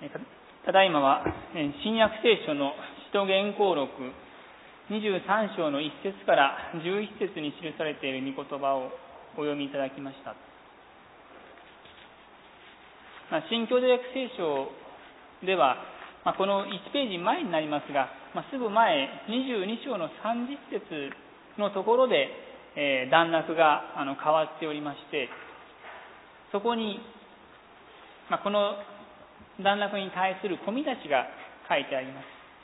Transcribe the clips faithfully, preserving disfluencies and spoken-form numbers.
ただいまは新約聖書の使徒言行録にじゅうさん章のいっ節からじゅういち節に記されている御言葉をお読みいただきました。新教条約聖書ではこのいちページ前になりますが、すぐ前にじゅうに章のさんじゅっ節のところで段落が変わっておりまして、そこにこの段落に対する込み出しが書いてあります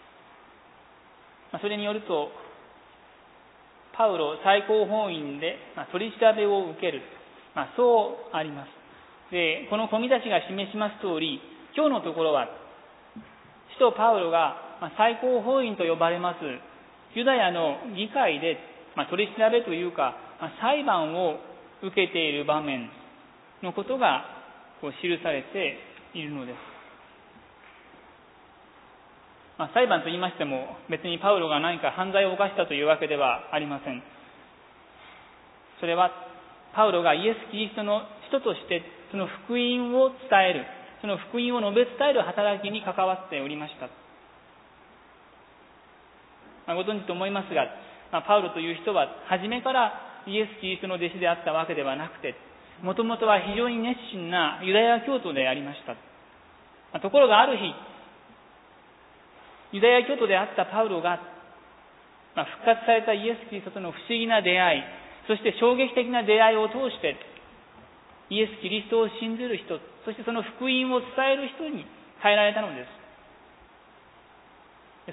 。それによると、パウロ最高法院で取り調べを受ける、そうあります。で、この込み出しが示します通り、今日のところは使徒パウロが最高法院と呼ばれますユダヤの議会で取り調べというか裁判を受けている場面のことが記されているのです。まあ、裁判と言いましても別にパウロが何か犯罪を犯したというわけではありません。それはパウロがイエス・キリストの人としてその福音を伝える、その福音を述べ伝える働きに関わっておりました。まあ、ご存知と思いますが、まあ、パウロという人は初めからイエス・キリストの弟子であったわけではなくて、もともとは非常に熱心なユダヤ教徒でありました。まあ、ところがある日、ユダヤ教徒であったパウロが、まあ、復活されたイエス・キリストとの不思議な出会い、そして衝撃的な出会いを通してイエス・キリストを信ずる人、そしてその福音を伝える人に変えられたのです。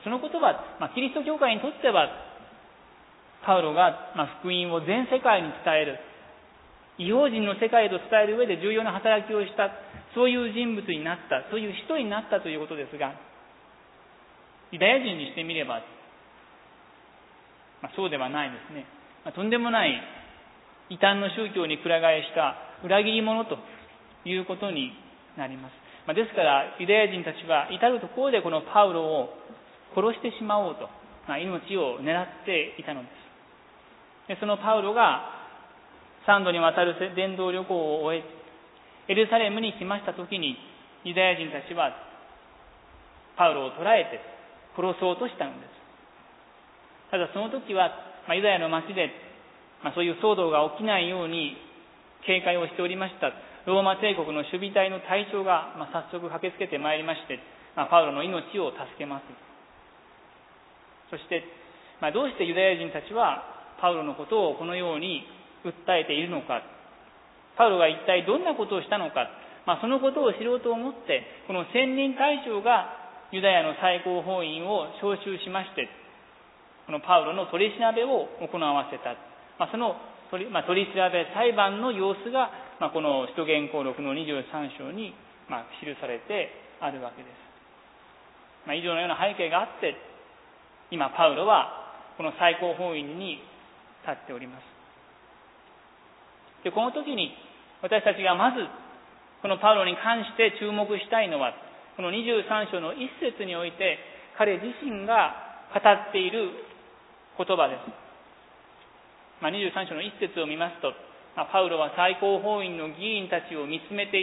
そのことは、まあ、キリスト教会にとってはパウロが、まあ、福音を全世界に伝える、異邦人の世界へと伝える上で重要な働きをした、そういう人物になった、そういう人になったということですが、ユダヤ人にしてみれば、まあ、そうではないですね。まあ、とんでもない異端の宗教にくら替えした裏切り者ということになります。まあ、ですからユダヤ人たちは至るところでこのパウロを殺してしまおうと、まあ、命を狙っていたのです。で、そのパウロが三度にわたる伝道旅行を終えエルサレムに来ましたときに、ユダヤ人たちはパウロを捕らえて殺そうとしたのです。ただその時は、まあ、ユダヤの町で、まあ、そういう騒動が起きないように警戒をしておりましたローマ帝国の守備隊の隊長が、まあ、早速駆けつけてまいりまして、まあ、パウロの命を助けます。そして、まあ、どうしてユダヤ人たちはパウロのことをこのように訴えているのか、パウロが一体どんなことをしたのか、まあ、そのことを知ろうと思ってこの千人隊長がユダヤの最高法院を招集しまして、このパウロの取り調べを行わせた。まあ、その取り、まあ、取り調べ裁判の様子が、まあ、この使徒言行録のにじゅうさん章に、まあ、記されてあるわけです。まあ、以上のような背景があって、今パウロはこの最高法院に立っております。で、この時に私たちがまずこのパウロに関して注目したいのは、このにじゅうさん章の一節において彼自身が語っている言葉です。まあ、にじゅうさん章の一節を見ますと、まあ、パウロは最高法院の議員たちを見つめていった。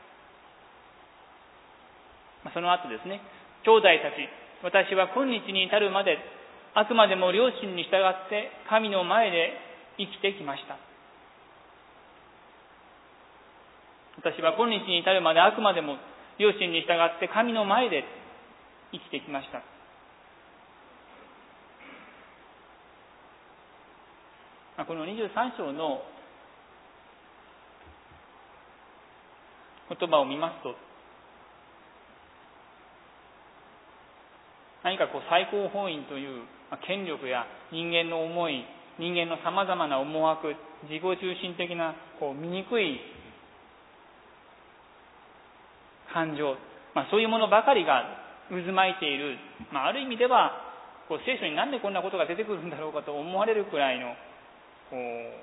まあ、その後ですね、兄弟たち、私は今日に至るまであくまでも良心に従って神の前で生きてきました。私は今日に至るまであくまでも良心に従って神の前で生きてきました。このにじゅうさん章の言葉を見ますと、何かこう最高法院という権力や人間の思い、人間のさまざまな思惑、自己中心的なこう醜い感情、まあ、そういうものばかりが渦巻いている、まあ、ある意味ではこう聖書になんでこんなことが出てくるんだろうかと思われるくらいのこう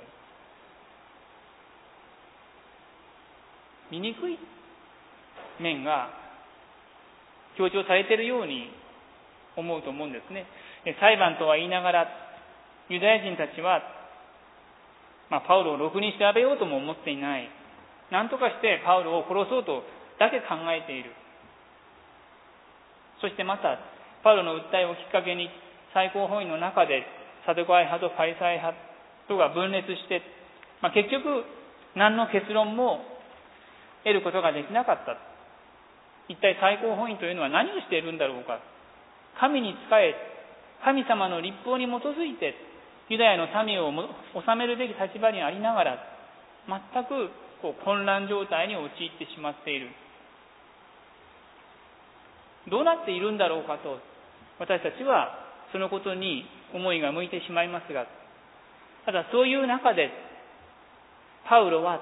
醜い面が強調されているように思うと思うんですね。裁判とは言いながらユダヤ人たちは、まあ、パウロをろくに調べようとも思っていない、何とかしてパウロを殺そうとだけ考えている。 そしてまたパウロの訴えをきっかけに最高法院の中でサドカイ派とファリサイ派とが分裂して、まあ、結局何の結論も得ることができなかった。一体最高法院というのは何をしているんだろうか。神に仕え、神様の律法に基づいてユダヤの民を治めるべき立場にありながら、全くこう混乱状態に陥ってしまっている。どうなっているんだろうかと、私たちはそのことに思いが向いてしまいますが、ただそういう中でパウロは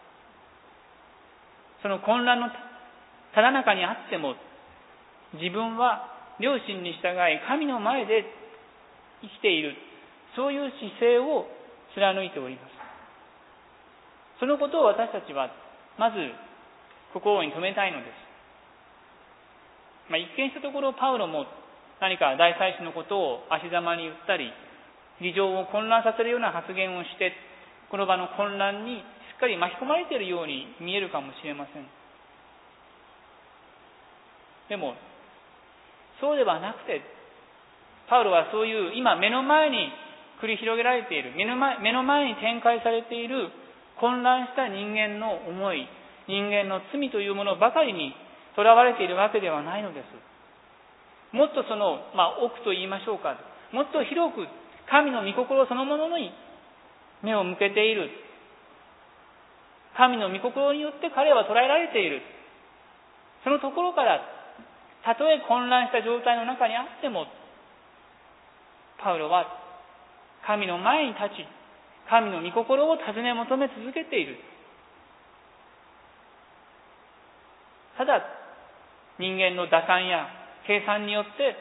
その混乱のただ中にあっても、自分は良心に従い神の前で生きている、そういう姿勢を貫いております。そのことを私たちはまず心に留めたいのです。まあ、一見したところパウロも何か大祭司のことを足ざまに言ったり、議場を混乱させるような発言をして、この場の混乱にしっかり巻き込まれているように見えるかもしれません。でもそうではなくて、パウロはそういう今目の前に繰り広げられている、目の前、目の前に展開されている混乱した人間の思い、人間の罪というものばかりにとらわれているわけではないのです。もっとその、まあ、奥と言いましょうか、もっと広く神の御心そのものに目を向けている。神の御心によって彼は捉えられている。そのところからたとえ混乱した状態の中にあっても、パウロは神の前に立ち、神の御心を尋ね求め続けている。ただ人間の打算や計算によって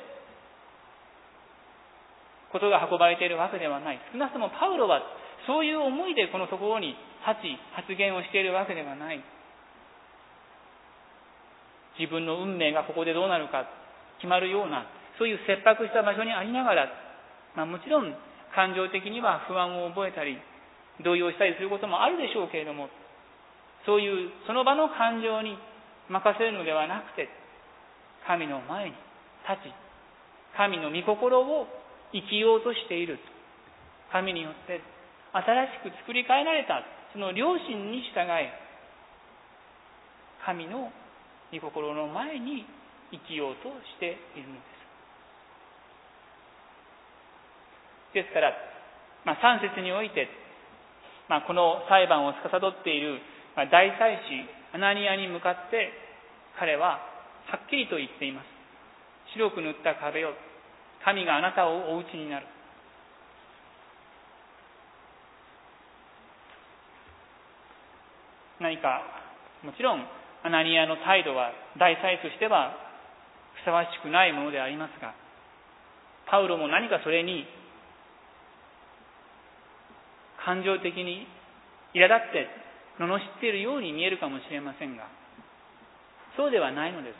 ことが運ばれているわけではない。少なくともパウロはそういう思いでこのところに立ち発言をしているわけではない。自分の運命がここでどうなるか決まるような、そういう切迫した場所にありながら、まあ、もちろん感情的には不安を覚えたり動揺したりすることもあるでしょうけれども、そういうその場の感情に任せるのではなくて、神の前に立ち、神の御心を生きようとしている。神によって新しく作り変えられたその良心に従い、神の御心の前に生きようとしているのです。ですから、まあ、さん節において、まあ、この裁判を司っている大祭司アナニアに向かって彼ははっきりと言っています。白く塗った壁を、神があなたをお打ちになる。何かもちろんアナニアの態度は大祭司としてはふさわしくないものでありますが、パウロも何かそれに感情的に苛立って罵っているように見えるかもしれませんが、そうではないのです。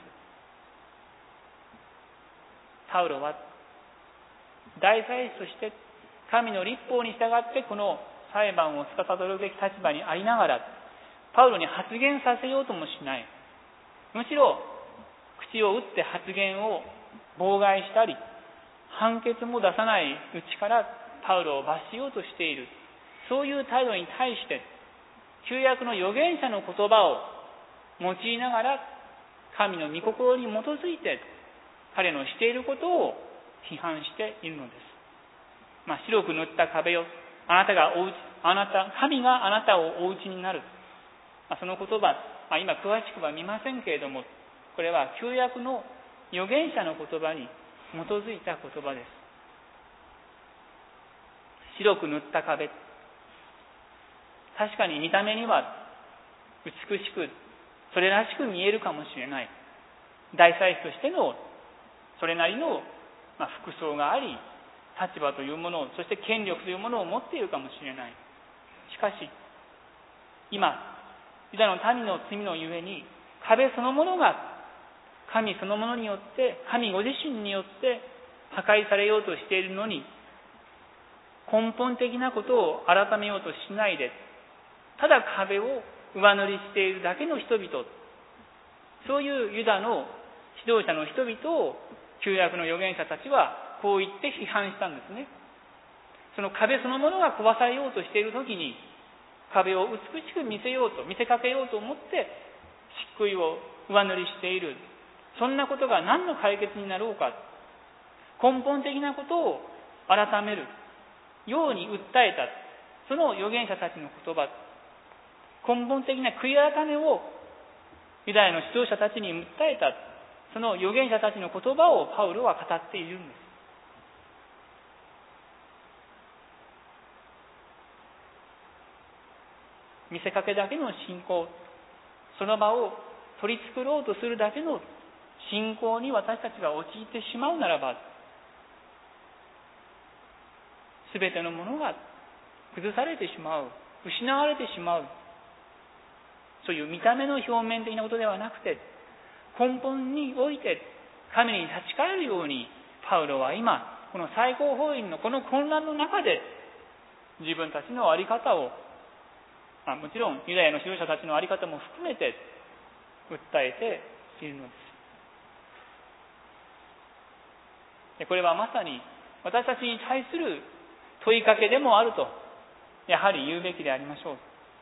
パウロは大祭司として神の律法に従ってこの裁判を司るべき立場にありながら、パウロに発言させようともしない。むしろ口を打って発言を妨害したり、判決も出さないうちからパウロを罰しようとしている。そういう態度に対して旧約の預言者の言葉を用いながら神の御心に基づいて彼のしていることを批判しているのです。まあ、白く塗った壁をあなたがおうち、あなた、神があなたをお打ちになる。まあ、その言葉、まあ、今詳しくは見ませんけれども、これは旧約の預言者の言葉に基づいた言葉です。白く塗った壁、確かに見た目には美しくそれらしく見えるかもしれない。大祭司としてのそれなりの服装があり、立場というものを、そして権力というものを持っているかもしれない。しかし今ユダの民の罪のゆえに壁そのものが神そのものによって、神ご自身によって破壊されようとしているのに、根本的なことを改めようとしないで、ただ壁を上塗りしているだけの人々、そういうユダの指導者の人々を旧約の預言者たちはこう言って批判したんですね。その壁そのものが壊されようとしているときに、壁を美しく見せようと、見せかけようと思って漆喰を上塗りしている。そんなことが何の解決になろうか。根本的なことを改めるように訴えた。その預言者たちの言葉、根本的な悔い改めをユダヤの指導者たちに訴えた。その預言者たちの言葉をパウロは語っているんです。見せかけだけの信仰、その場を取り繕ろうとするだけの信仰に私たちが陥ってしまうならば、すべてのものが崩されてしまう、失われてしまう。そういう見た目の表面的なことではなくて、根本において神に立ち返るように、パウロは今この最高法院のこの混乱の中で自分たちの在り方を、まあ、もちろんユダヤの指導者たちの在り方も含めて訴えているのです。でこれはまさに私たちに対する問いかけでもあると、やはり言うべきでありましょう。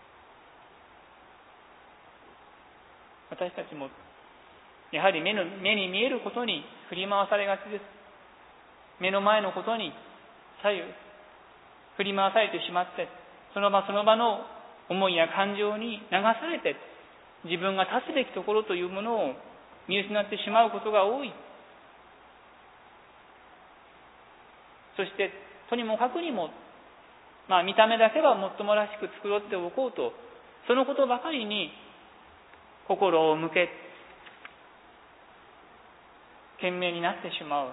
私たちもやはり目の目に見えることに振り回されがちです。目の前のことに左右振り回されてしまって、その場その場の思いや感情に流されて、自分が立つべきところというものを見失ってしまうことが多い。そしてとにもかくにも、まあ見た目だけはもっともらしく繕っておこうと、そのことばかりに心を向け懸命になってしまう。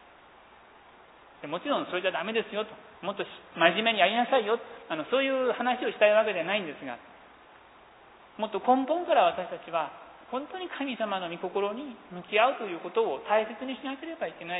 もちろんそれじゃダメですよと、もっと真面目にやりなさいよ、あのそういう話をしたいわけではないんですが、もっと根本から私たちは本当に神様の御心に向き合うということを大切にしなければいけない。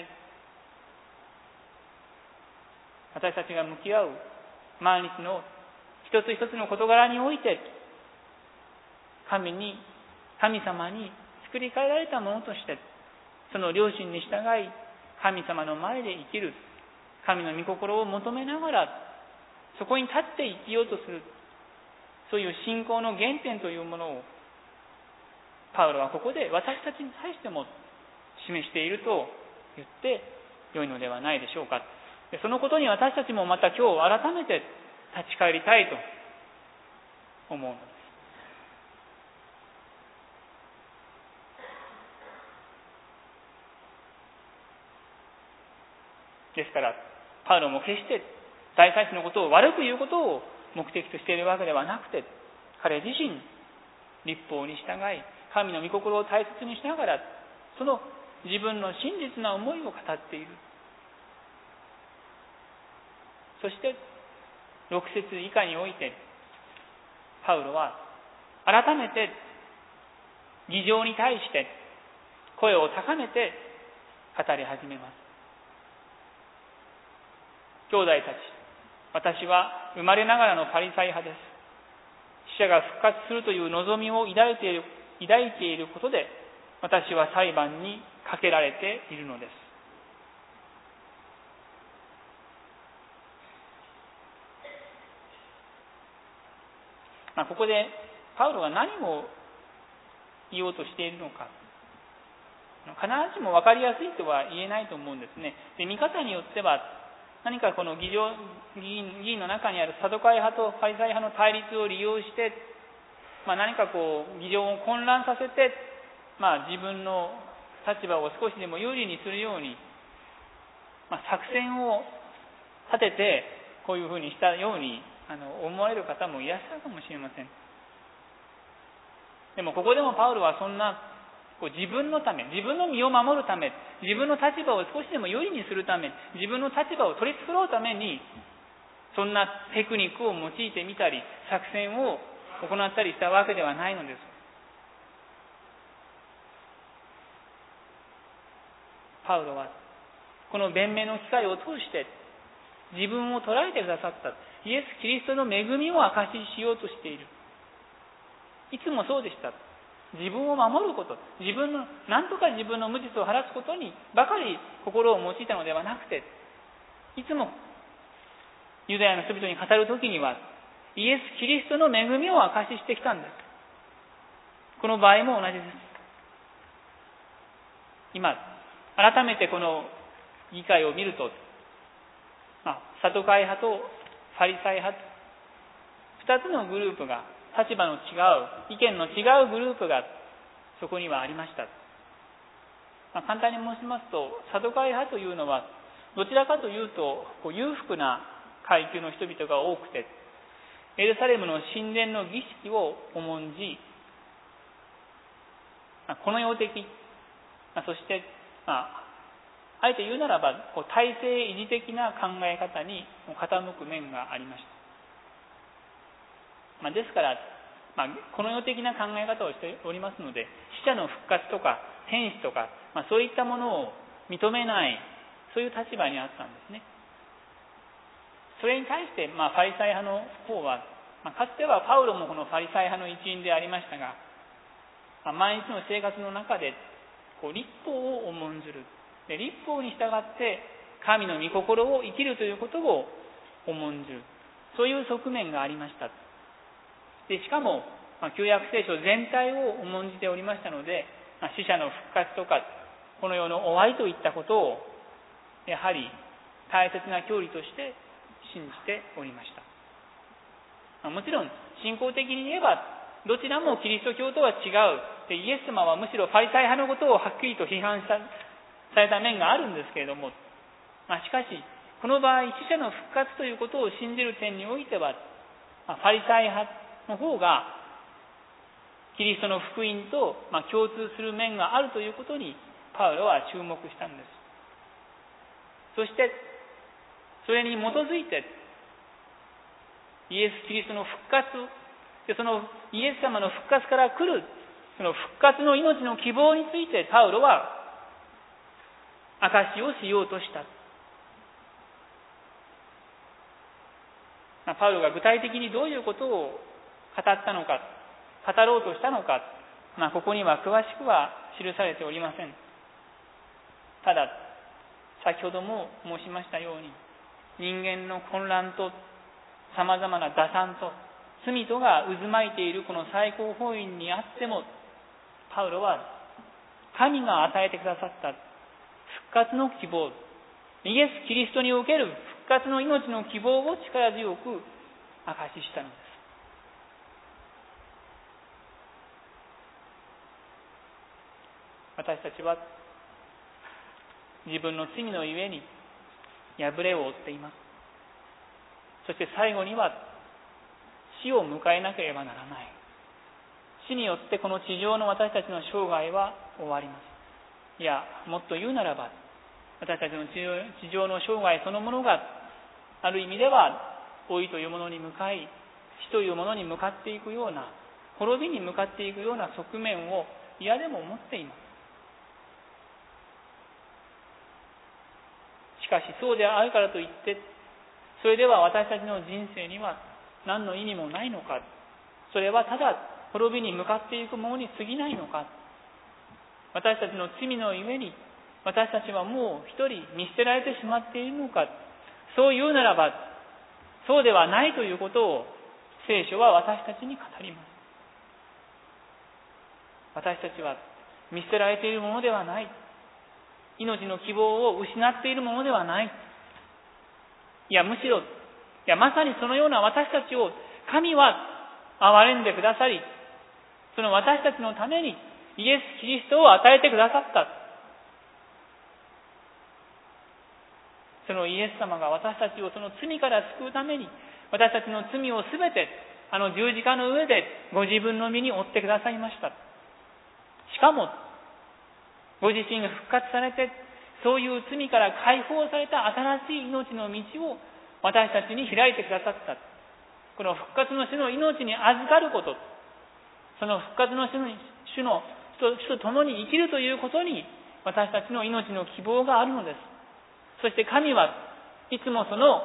私たちが向き合う毎日の一つ一つの事柄において、神に神様に作り変えられたものとして、その良心に従い神様の前で生きる、神の御心を求めながらそこに立って生きようとする、そういう信仰の原点というものをパウロはここで私たちに対しても示していると言って良いのではないでしょうか。そのことに私たちもまた今日改めて立ち返りたいと思うのです。ですからパウロも決して大祭司のことを悪く言うことを目的としているわけではなくて、彼自身律法に従い神の御心を大切にしながら、その自分の真実な思いを語っている。そしてろく節以下においてパウロは改めて議場に対して声を高めて語り始めます。兄弟たち、私は生まれながらのパリサイ派です。死者が復活するという望みを抱いている、抱いていることで私は裁判にかけられているのです。まあ、ここでパウロが何を言おうとしているのか、必ずしも分かりやすいとは言えないと思うんですね。で、見方によっては何かこの議場議員、議員の中にあるサドカイ派とパリサイ派の対立を利用して、まあ、何かこう議場を混乱させて、まあ、自分の立場を少しでも有利にするように、まあ、作戦を立ててこういうふうにしたようにあの思われる方もいらっしゃるかもしれません。でもここでもパウロはそんなこう自分のため、自分の身を守るため、自分の立場を少しでも有利にするため、自分の立場を取り繕うためにそんなテクニックを用いてみたり作戦を行ったりしたわけではないのです。パウロはこの弁明の機会を通して自分を捉えてくださったイエス・キリストの恵みを証ししようとしている。いつもそうでした。 自分を守ること、自分の、なんとか自分の無実を晴らすことにばかり心を用いたのではなくて、いつもユダヤの人々に語るときには、イエス・キリストの恵みを証ししてきたんです。この場合も同じです。今、改めてこの議会を見ると、まあ、サドカイ派とファリサイ派と、二つのグループが、立場の違う、意見の違うグループがそこにはありました。まあ、簡単に申しますと、サドカイ派というのは、どちらかというと、こう裕福な階級の人々が多くて、エルサレムの神殿の儀式を重んじ、まあ、この世的、まあ、そして、まあ、あえて言うならば、こう体制維持的な考え方に傾く面がありました。まあ、ですから、まあ、この世的な考え方をしておりますので、死者の復活とか天使とか、まあ、そういったものを認めない、そういう立場にあったんですね。それに対して、まあ、ファリサイ派の方は、まあ、かつてはパウロもこのファリサイ派の一員でありましたが、まあ、毎日の生活の中でこう律法を重んずる。で、律法に従って神の御心を生きるということを重んじる。そういう側面がありました。で、しかも、まあ、旧約聖書全体を重んじておりましたので、まあ、死者の復活とか、この世の終わりといったことを、やはり大切な教理として信じておりました。まあ、もちろん、信仰的に言えば、どちらもキリスト教とは違う。で、イエス様はむしろファリサイ派のことをはっきりと批判したされた面があるんですけれども、まあ、しかし、この場合、死者の復活ということを信じる点においては、まあ、ファリサイ派の方がキリストの福音と、まあ、共通する面があるということにパウロは注目したんです。そしてそれに基づいてイエス・キリストの復活で、そのイエス様の復活から来るその復活の命の希望についてパウロは証しをしようとした。まあ、パウロが具体的にどういうことを語ったのか、語ろうとしたのか、まあ、ここには詳しくは記されておりません。ただ、先ほども申しましたように、人間の混乱と様々な打算と罪とが渦巻いているこの最高法院にあっても、パウロは神が与えてくださった復活の希望、イエス・キリストにおける復活の命の希望を力強く証ししたのです。私たちは自分の罪のゆえに破れを負っています。そして最後には死を迎えなければならない。死によってこの地上の私たちの生涯は終わります。いや、もっと言うならば、私たちの地上の生涯そのものがある意味では老いというものに向かい、死というものに向かっていくような、滅びに向かっていくような側面を嫌でも持っています。しかしそうであるからといって、それでは私たちの人生には何の意味もないのか、それはただ滅びに向かっていくものに過ぎないのか、私たちの罪のゆえに私たちはもう一人見捨てられてしまっているのか、そう言うならばそうではないということを聖書は私たちに語ります。私たちは見捨てられているものではない、命の希望を失っているものではない。いや、むしろ、いや、まさにそのような私たちを神は憐れんでくださり、その私たちのためにイエス・キリストを与えてくださった。そのイエス様が私たちをその罪から救うために、私たちの罪をすべてあの十字架の上でご自分の身に負ってくださいました。しかも、ご自身が復活されて、そういう罪から解放された新しい命の道を私たちに開いてくださった。この復活の主の命に預かること、その復活の主の主の主と共に生きるということに私たちの命の希望があるのです。そして神はいつもその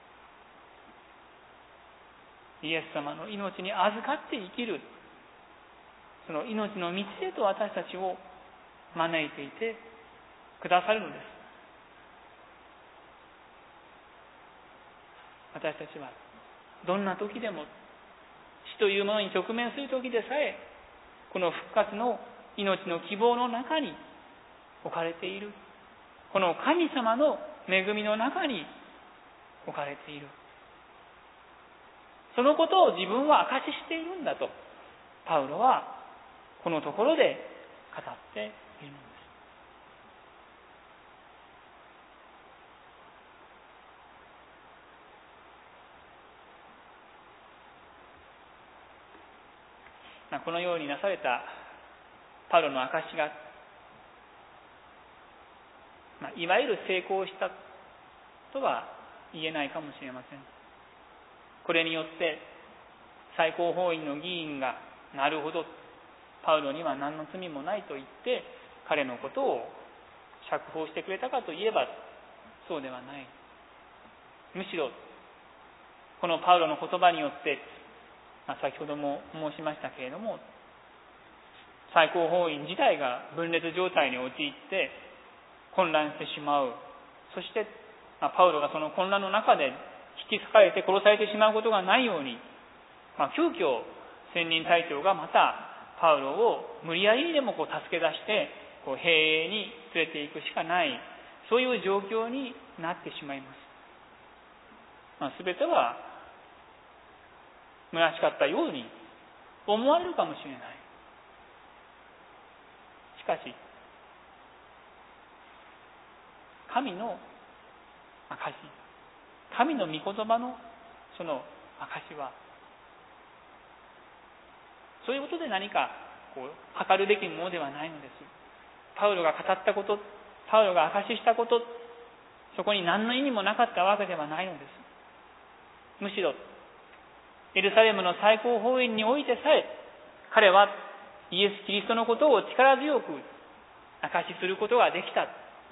イエス様の命に預かって生きるその命の道へと私たちを招いていてくださるのです。私たちはどんな時でも死というものに直面する時でさえ、この復活の命の希望の中に置かれている。この神様の恵みの中に置かれている。そのことを自分は証ししているんだと、パウロはこのところで語っているのです。このようになされたパウロの証しが、まあ、いわゆる成功したとは言えないかもしれません。これによって最高法院の議員が、なるほど、パウロには何の罪もないと言って彼のことを釈放してくれたかといえばそうではない。むしろこのパウロの言葉によって、まあ、先ほども申しましたけれども、最高法院自体が分裂状態に陥って混乱してしまう。そして、まあ、パウロがその混乱の中で引き裂かれて殺されてしまうことがないように、まあ、急遽専任隊長がまたパウロを無理やりにでもこう助け出してこう兵営に連れて行くしかない、そういう状況になってしまいます。まあ、全ては虚しかったように思われるかもしれない。しかし神の証し、神の御言葉のその証しは、そういうことで何かこう測るべきものではないのです。パウロが語ったこと、パウロが証ししたこと、そこに何の意味もなかったわけではないのです。むしろエルサレムの最高法院においてさえ、彼はイエス・キリストのことを力強く証しすることができた。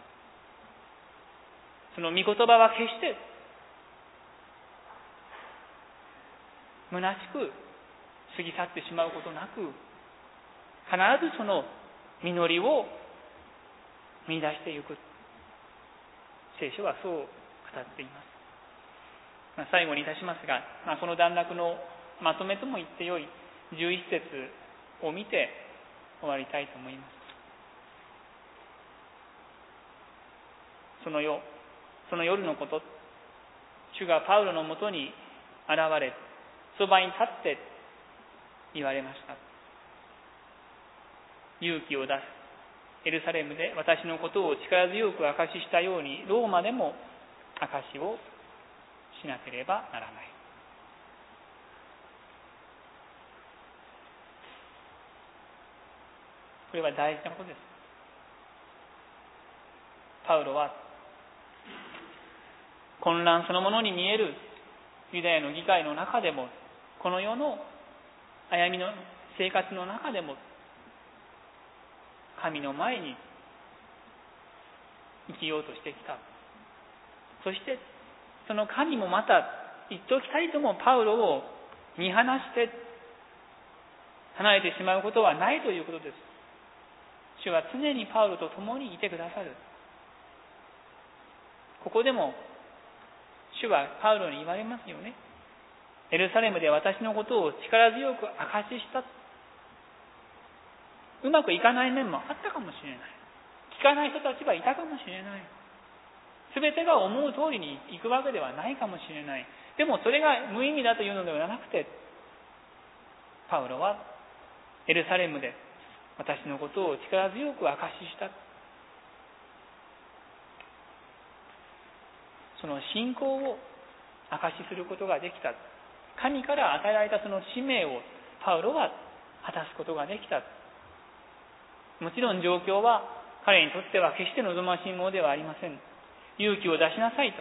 その御言葉は決して虚しく過ぎ去ってしまうことなく、必ずその実りを見出していく。聖書はそう語っています。まあ、最後にいたしますが、まあ、この段落のまとめとも言ってよいじゅういっ節を見て終わりたいと思います。その夜、その夜のこと、主がパウロのもとに現れ、そばに立って言われました。勇気を出す。エルサレムで私のことを力強く証ししたように、ローマでも証しをしなければならない。これは大事なことです。パウロは混乱そのものに見えるユダヤの議会の中でも、この世の歩みの生活の中でも、神の前に生きようとしてきた。そしてその神もまた一時たりともパウロを見放して離れてしまうことはないということです。主は常にパウロと共にいてくださる。ここでも主はパウロに言われますよね。エルサレムで私のことを力強く証しした。うまくいかない面もあったかもしれない。聞かない人たちはいたかもしれない。すべてが思う通りにいくわけではないかもしれない。でもそれが無意味だというのではなくて、パウロはエルサレムで私のことを力強く証しした。その信仰を証しすることができた。神から与えられたその使命をパウロは果たすことができた。もちろん状況は彼にとっては決して望ましいものではありません。勇気を出しなさいと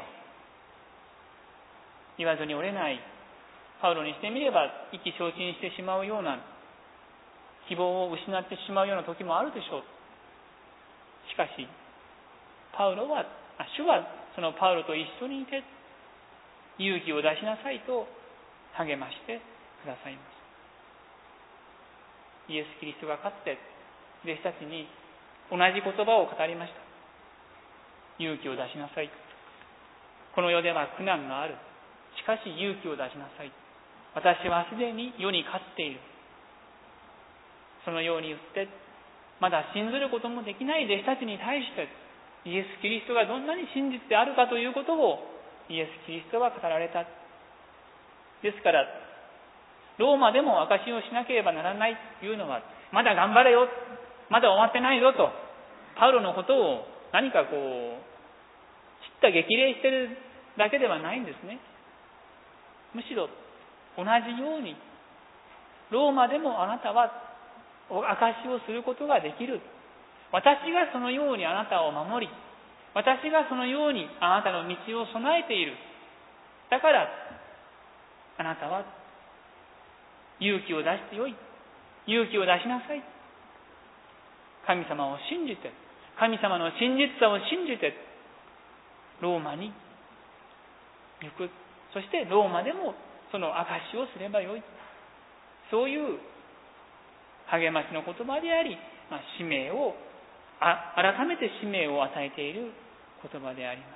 言わずに折れないパウロにしてみれば、意気消沈してしまうような、希望を失ってしまうような時もあるでしょう。しかしパウロは主はそのパウロと一緒にいて、勇気を出しなさいと励ましてくださいます。 イエス・キリストがかつて弟子たちに同じ言葉を語りました。勇気を出しなさい。この世では苦難がある。しかし勇気を出しなさい。私はすでに世に勝っている。そのように言って、まだ信ずることもできない弟子たちに対して、イエス・キリストがどんなに真実であるかということをイエス・キリストは語られた。ですから、ローマでも証しをしなければならないというのは、まだ頑張れよ、まだ終わってないぞと、パウロのことを何かこう、叱咤激励しているだけではないんですね。むしろ、同じように、ローマでもあなたは証しをすることができる。私がそのようにあなたを守り、私がそのようにあなたの道を備えている。だから、あなたは勇気を出してよい。勇気を出しなさい。神様を信じて、神様の真実さを信じて、ローマに行く。そしてローマでもその証しをすればよい。そういう励ましの言葉であり、まあ、使命をあ、改めて使命を与えている言葉であります。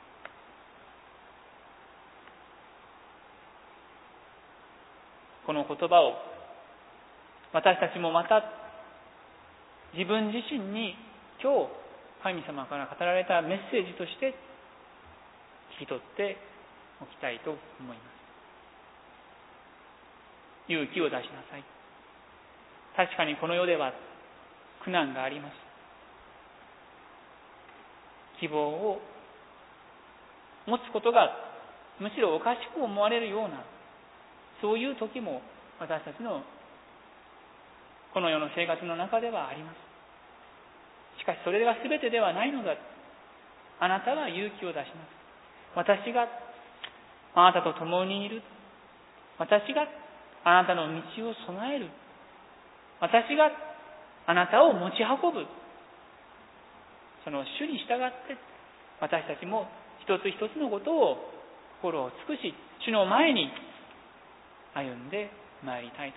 この言葉を私たちもまた自分自身に今日神様から語られたメッセージとして聞き取っておきたいと思います。勇気を出しなさい。確かにこの世では苦難があります。希望を持つことがむしろおかしく思われるような、そういう時も私たちのこの世の生活の中ではあります。しかしそれが全てではないのだ。あなたは勇気を出します。私があなたと共にいる。私があなたの道を備える。私があなたを持ち運ぶ。その主に従って私たちも一つ一つのことを心を尽くし、主の前に歩んでまいりたいと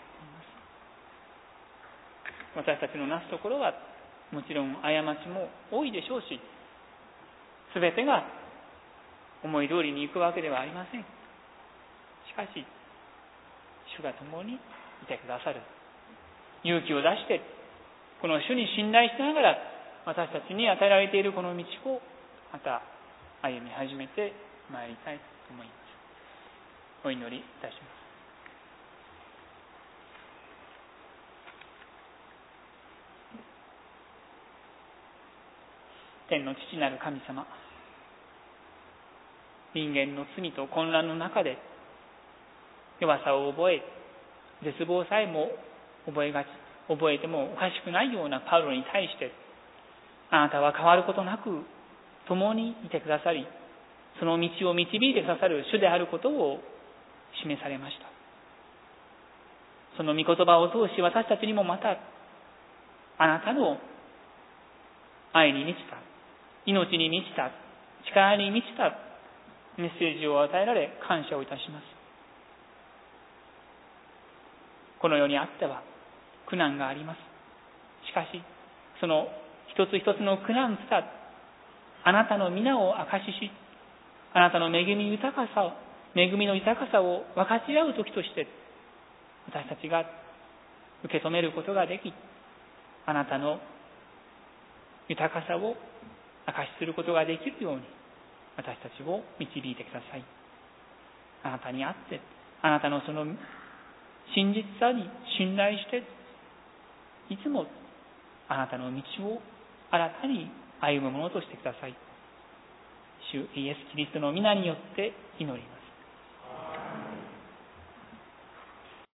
思います。私たちのなすところはもちろん過ちも多いでしょうし、すべてが思い通りにいくわけではありません。しかし主が共にいてくださる。勇気を出してこの主に信頼しながら私たちに与えられているこの道をまた歩み始めてまいりたいと思います。お祈りいたします。天の父なる神様、人間の罪と混乱の中で弱さを覚え、絶望さえも覚えがち、覚えてもおかしくないようなパウロに対して、あなたは変わることなく共にいてくださり、その道を導いてくださる主であることを示されました。その御言葉を通し私たちにもまたあなたの愛に満ちた、命に満ちた、力に満ちたメッセージを与えられ感謝をいたします。この世にあっては苦難があります。しかしその一つ一つの苦難すらあなたの皆を証しし、あなたの恵み豊かさを恵みの豊かさを分かち合う時として私たちが受け止めることができ、あなたの豊かさを証しすることができるように私たちを導いてください。あなたにあってあなたのその真実さに信頼していつもあなたの道を新たに歩むものとしてください。主イエス・キリストの皆によって祈ります。